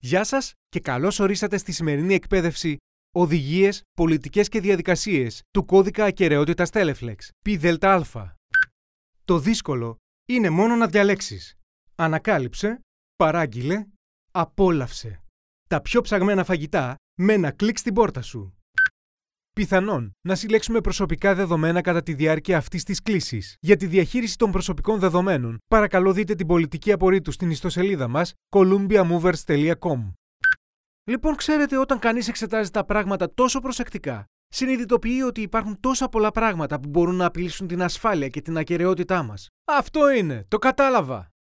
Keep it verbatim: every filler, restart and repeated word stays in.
Γεια σας και καλώς ορίσατε στη σημερινή εκπαίδευση Οδηγίες, Πολιτικές και Διαδικασίες του Κώδικα Ακεραιότητας Teleflex, πι-δελτα-α. Το δύσκολο είναι μόνο να διαλέξεις. Ανακάλυψε, παράγγειλε, απόλαυσε. Τα πιο ψαγμένα φαγητά με ένα κλικ στην πόρτα σου. Πιθανόν να συλλέξουμε προσωπικά δεδομένα κατά τη διάρκεια αυτής της κλήσης. Για τη διαχείριση των προσωπικών δεδομένων, παρακαλώ δείτε την πολιτική απορρίτου στην ιστοσελίδα μας columbia movers τελεία com. Λοιπόν, ξέρετε, όταν κανείς εξετάζει τα πράγματα τόσο προσεκτικά, συνειδητοποιεί ότι υπάρχουν τόσα πολλά πράγματα που μπορούν να απειλήσουν την ασφάλεια και την ακεραιότητά μας. Αυτό είναι, το κατάλαβα!